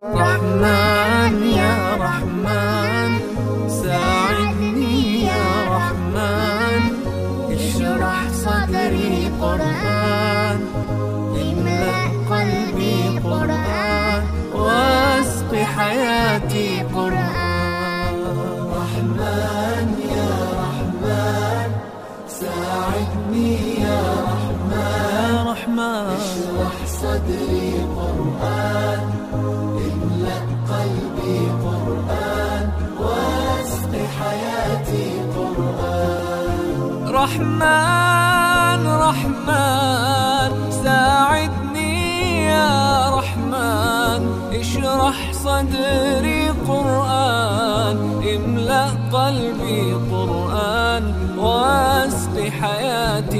رحمن يا رحمن ساعدني يا رحمن، اشرح صدري قرآن، املأ قلبي قرآن، واسق حياتي قرآن. رحمن يا رحمن ساعدني يا رحمن، اشرح صدري قرآن، املأ قلبي قرآن، واسق حياتي قرآن. رحمن رحمن ساعدني يا رحمن، اشرح صدري قرآن، املأ قلبي قرآن، واسق حياتي